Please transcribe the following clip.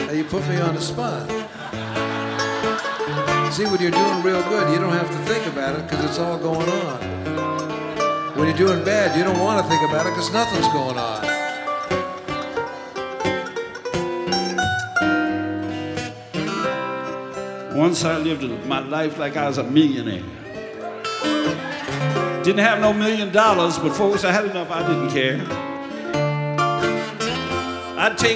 You put me on the spot. See, when you're doing real good, you don't have to think about it because it's all going on. When you're doing bad, you don't want to think about it because nothing's going on. Once I lived my life like I was a millionaire. Didn't have no $1 million, but folks, I had enough, I didn't care. I'd take